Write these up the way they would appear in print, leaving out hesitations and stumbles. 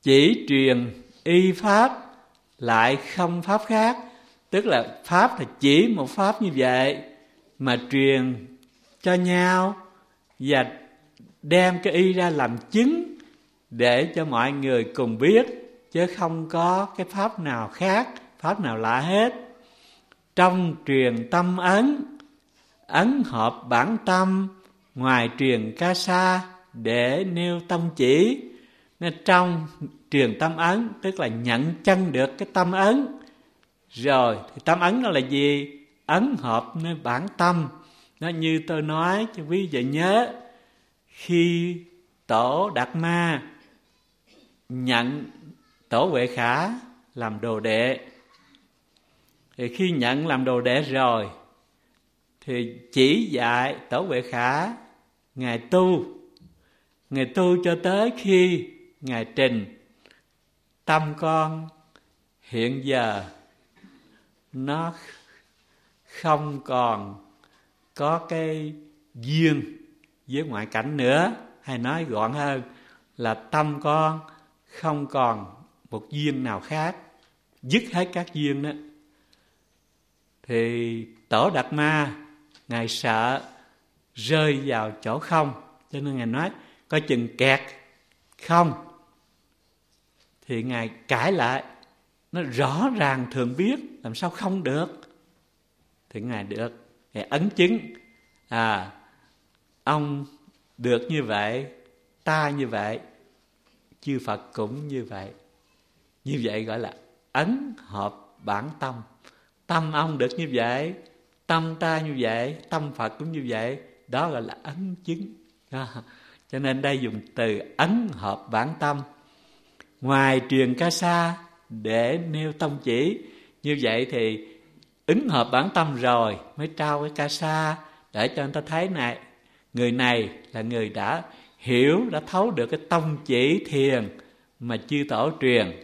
chỉ truyền y pháp, lại không pháp khác. Tức là pháp là chỉ một pháp như vậy mà truyền cho nhau, và đem cái y ra làm chứng để cho mọi người cùng biết, chứ không có cái pháp nào khác, pháp nào lạ hết. Trong truyền tâm ấn, ấn hợp bản tâm, ngoài truyền ca sa để nêu tâm chỉ. Nên trong truyền tâm ấn tức là nhận chân được cái tâm ấn. Rồi thì tâm ấn đó là gì? Ấn hợp nơi bản tâm. Nó như tôi nói cho quý vị nhớ, khi Tổ Đạt Ma nhận Tổ Huệ Khả làm đồ đệ, thì khi nhận làm đồ đệ rồi thì chỉ dạy Tổ Huệ Khả Ngài tu cho tới khi Ngài trình tâm con hiện giờ nó không còn có cái duyên với ngoại cảnh nữa. Hay nói gọn hơn là tâm con không còn một duyên nào khác, dứt hết các duyên đó. Thì Tổ Đạt Ma Ngài sợ rơi vào chỗ không, cho nên Ngài nói coi chừng kẹt không. Thì Ngài cãi lại, nó rõ ràng thường biết, làm sao không được. Thì Ngài được, Ngài ấn chứng ông được như vậy, ta như vậy, chư Phật cũng như vậy. Như vậy gọi là ấn hợp bản tâm. Tâm ông được như vậy, tâm ta như vậy, tâm Phật cũng như vậy. Đó gọi là ấn chứng. Cho nên đây dùng từ ấn hợp bản tâm. Ngoài truyền ca sa để nêu tâm chỉ. Như vậy thì ứng hợp bản tâm rồi mới trao cái ca sa, để cho người ta thấy này, người này là người đã hiểu, đã thấu được cái tông chỉ thiền mà chư Tổ truyền.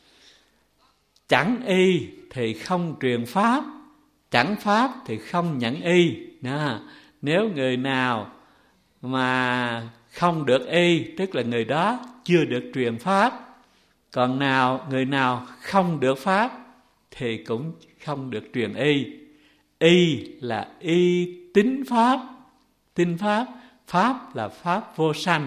Chẳng y thì không truyền pháp, chẳng pháp thì không nhận y. Nếu người nào mà không được y, tức là người đó chưa được truyền pháp. Còn người nào không được pháp thì cũng không được truyền y. Y là y tín pháp, tín pháp. Pháp là pháp vô sanh.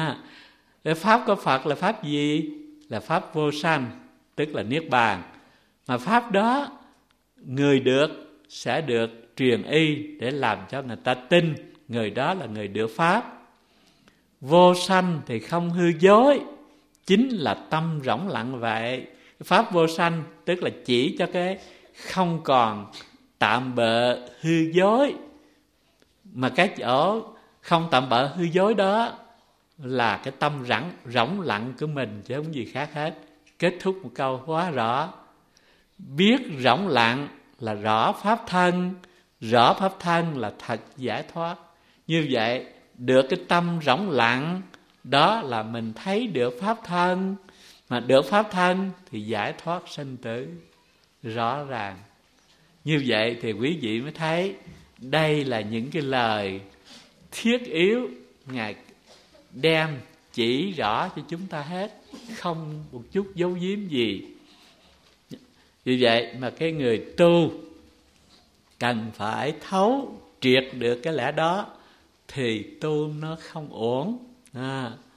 Pháp của Phật là pháp gì? Là pháp vô sanh, tức là Niết Bàn. Mà pháp đó người được sẽ được truyền y để làm cho người ta tin người đó là người được pháp. Vô sanh thì không hư dối, chính là tâm rỗng lặng vậy. Pháp vô sanh tức là chỉ cho cái không còn tạm bợ hư dối. Mà cái chỗ không tạm bợ hư dối đó là cái tâm rỗng lặng của mình, chứ không gì khác hết. Kết thúc một câu quá rõ. Biết rỗng lặng là rõ pháp thân, rõ pháp thân là thật giải thoát. Như vậy được cái tâm rỗng lặng đó là mình thấy được pháp thân. Mà được pháp thân thì giải thoát sanh tử rõ ràng. Như vậy thì quý vị mới thấy đây là những cái lời thiết yếu Ngài đem chỉ rõ cho chúng ta hết, không một chút giấu giếm gì. Vì vậy mà cái người tu cần phải thấu triệt được cái lẽ đó thì tu nó không ổn.